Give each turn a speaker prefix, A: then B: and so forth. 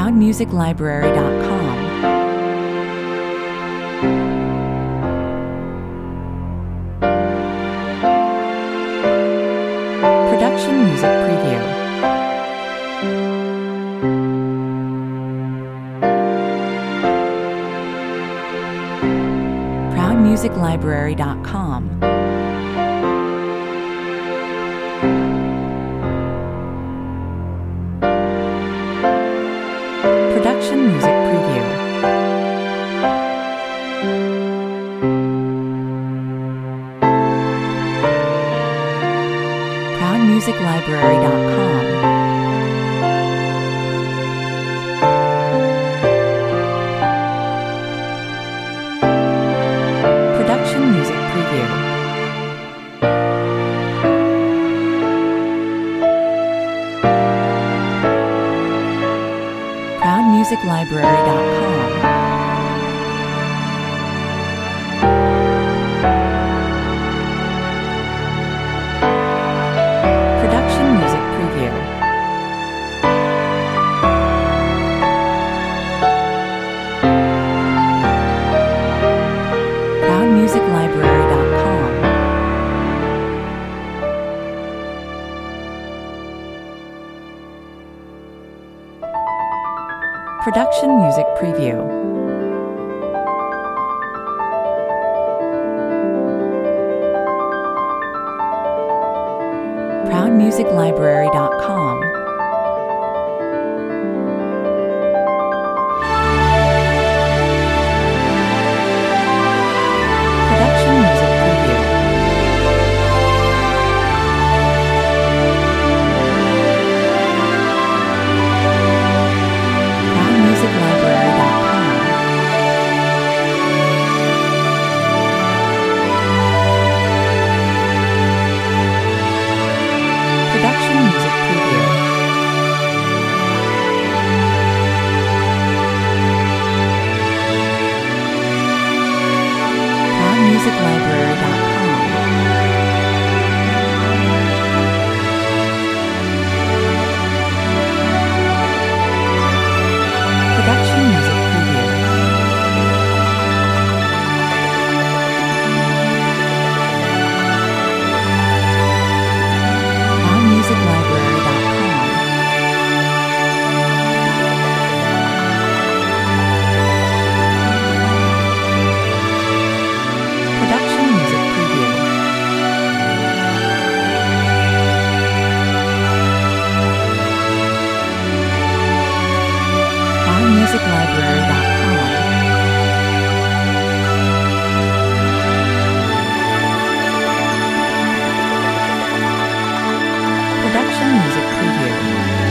A: ProudMusicLibrary.com. Production Music Preview. ProudMusicLibrary.com. Production Music Preview. ProudMusicLibrary.com. Production Music Preview. ProudMusicLibrary.com. Production Music Preview. ProudMusicLibrary.com. Production Music Preview. ProudMusicLibrary.com. Production Music Preview. ProudMusicLibrary.com. Production Music Preview. ProudMusicLibrary.com. Production Music Preview. ProudMusicLibrary.com. Production Music Preview. ProudMusicLibrary.com. Production Music Preview.